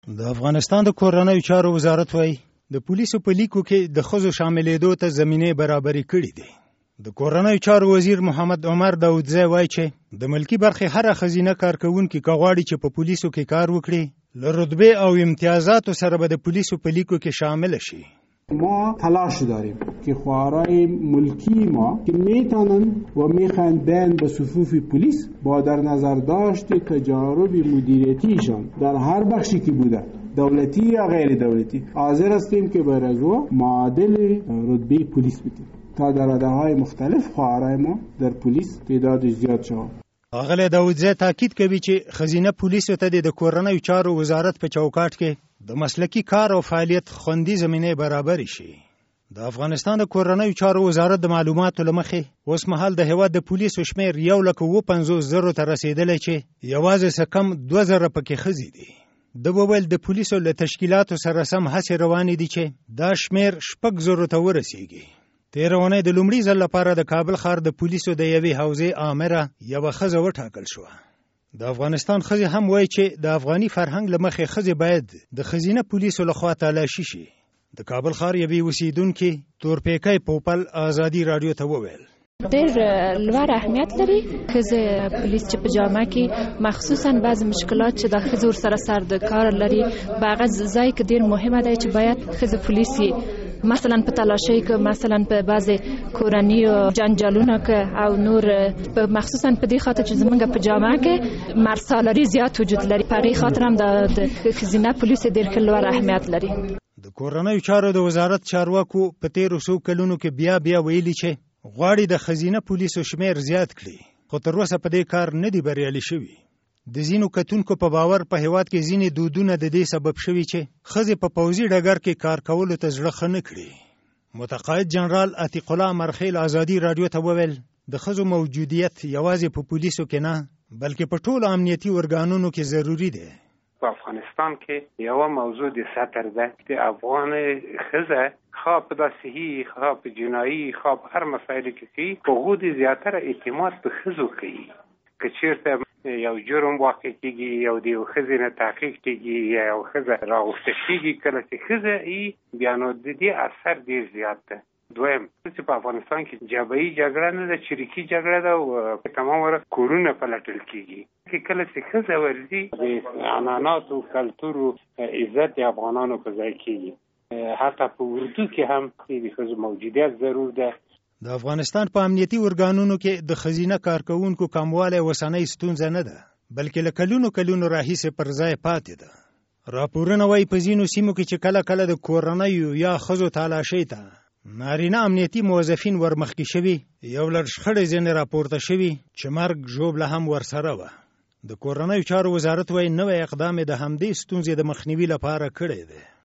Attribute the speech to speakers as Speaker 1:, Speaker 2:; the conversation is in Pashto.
Speaker 1: د افغانستان د کورنیو چارو وزارت وایي د پولیسو په لیکو کې د ښځو شاملېدو ته زمینې برابرې کړې دي. د کورنیو چارو وزیر محمد عمر داودزی وایي چې د ملکی برخې هر خزینه کارکونکي کغواړي چې په پولیسو کې کار وکړي له رتبه او امتیازاتو سره به د پولیسو په لیکو کې شامل شي.
Speaker 2: ما تلاش داریم که خواهرای ملکی ما که میتونن و میخوان بین به صفوف پلیس با در نظر داشت تجارب مدیریتیشان در هر بخشی که بوده دولتی یا غیر دولتی حاضر هستیم که برای او معادل رتبه پلیس بدیم تا در رده‌های مختلف خواهرای ما در پلیس تعداد زیاد شود.
Speaker 1: آغله داودزی تاکید کوي چې خزینه پولیسو ته د کورنیو چارو وزارت په چوکاټ کې د مسلکی کار او فعالیت خوندي زمینه برابر شي. د افغانستان د کورنیو چارو وزارت د معلوماتو لمخې اوس مهال د هیواد د پولیسو شمیر 1,50,000 ته رسیدلی چې یوازې څه کم 2,000 پکې ښځې دي. د وویل د پولیسو له تشکیلاتو سره سم هڅې روانې دي چې دا شمیر 6,000 ته ورسیږي. تیر اونۍ د لومړي ځل لپاره د کابل ښار د پولیسو د یوې حوزې آمره یوه ښځه وټاکل شوه. د افغانستان ښځې هم وایي چې د افغاني فرهنګ له مخې ښځې باید د ښځینه پولیسو لخوا تلاشي شي. د کابل ښار یوې اوسیدونکې تورپیکی پوپل ازادي راډیو ته وویل
Speaker 3: ډېر لوړ اهمیت لري ښځې پولیس چې په جامه کې مخصوصا بعض مشکلات چې د ښځو ورسره سر د کار لري په هغه ځای کې ډېر مهمه دی چې باید ښځې پولیس مثلا په تلاشۍ کې مثلا په بعضې کورنیو جنجالونو کې او نور په مخصوصا په دې خاطر چې زمونږ په جامعه کې مرسالاري زیات وجود لري په هغې خاطر هم د ښځینه پولیس ډېر لوړ اهمیت لري.
Speaker 1: د کورنیو چارو د وزارت چارواکو په تیرو څو کلونو کې بیا ویلي چې غواړي د ښځینه پولیسو شمیر زیات کړي خو تر اوسه په دې کار نه دي بریالي شوي. د ځینو کتونکو په باور په هیواد کې ځینې دودونه د دې سبب شوي چې ښځې په پوځي ډګر کې کار کولو ته زړه ښه نه کړي. متقاعد جنرال عتیق الله مرخیل ازادي راډیو ته وویل د ښځو موجودیت یوازې په پولیسو کې نه بلکې په ټولو امنیتي ارګانونو کې ضروري دی.
Speaker 4: په افغانستان کې یو موضوع د سطر ده د افغان ښځه خواه په داسهی خواه په جنایی خواه په هر مسایلو کې کوي په هغو د زیاتره اعتماد په ښځو کوي. که چېرته یو جرم واقع کېږي یو د یو ښځې نه تحقیق کېږي یا یو ښځه راغوښته کېږي کله چې ښځه یي بیا نو د دې اثر ډېر زیات ده. دویم چې په افغانستان کې جبهي جګړه نه ده چریکي جګړه ده او تمام کورونه پلټل کېږي. کله چې ښځه ورځي د عنعناتو کلتورو عزت د افغانانو په ځای کېږي. حتی په اردو کې هم د ښځو موجودیت ضرور ده.
Speaker 1: د افغانستان په امنیتي ارګانونو کې د ښځینه کارکوونکو کموالی اوسنۍ ستونزه نه ده بلکې له کلونو راهیسې پر ځای پاتې ده. راپورونه وایي په ځینو سیمو کې چې کله د کورنیو یا ښځو تلاشۍ ته نارینه امنیتي موظفین ورمخکې شوي یو لړ شخړې ځینې راپورته شوي چې مرګ ژوبله هم ورسره وه. د کورنیو چارو وزارت وایي نوی اقدام د همدې ستونزې د مخنیوي لپاره کړی دی.